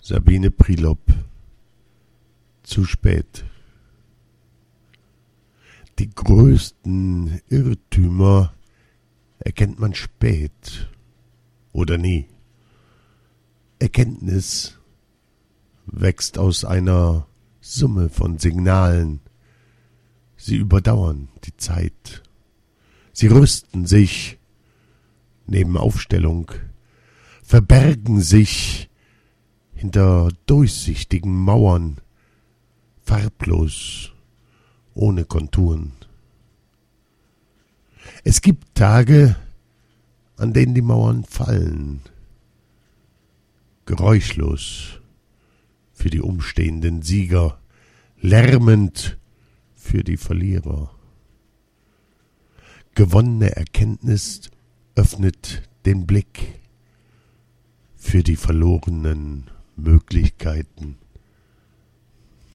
Sabine Prilop. Zu spät. Die größten Irrtümer erkennt man spät oder nie. Erkenntnis wächst aus einer Summe von Signalen. Sie überdauern die Zeit. Sie rüsten sich neben Aufstellung, verbergen sich hinter durchsichtigen Mauern, farblos, ohne Konturen. Es gibt Tage, an denen die Mauern fallen, geräuschlos für die umstehenden Sieger, lärmend für die Verlierer. Gewonnene Erkenntnis öffnet den Blick für die verlorenen Möglichkeiten.